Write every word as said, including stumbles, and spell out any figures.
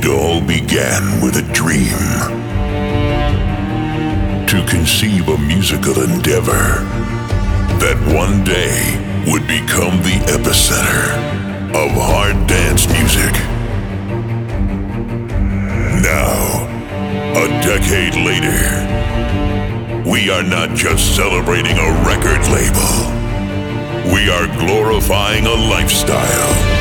It all began with a dream. To conceive a musical endeavor that one day would become the epicenter of hard dance music. Now, a decade later, we are not just celebrating a record label. We are glorifying a lifestyle.